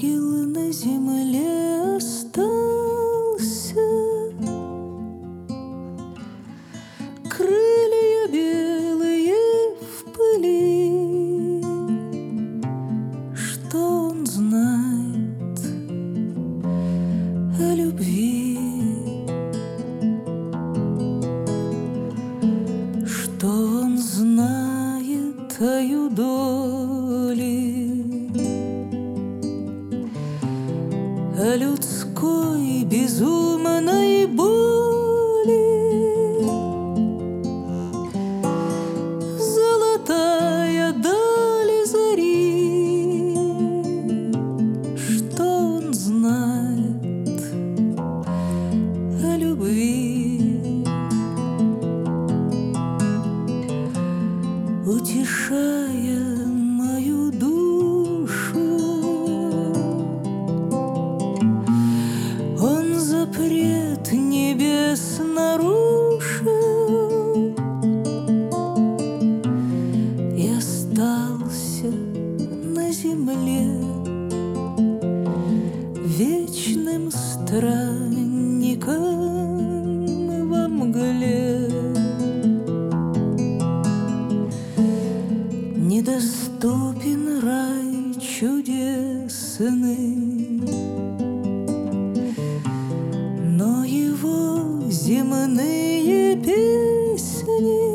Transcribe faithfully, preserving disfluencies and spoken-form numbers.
ангел на земле остался, крылья белые в пыли. Что он знает о любви? Что он знает о юдоли, о людской безумной боли? Золотая даль зари, что он знает о любви? Утешая мою душу, он запрет небес нарушил и остался на земле вечным странником во мгле. Недоступен рай чудесный, но его земные песни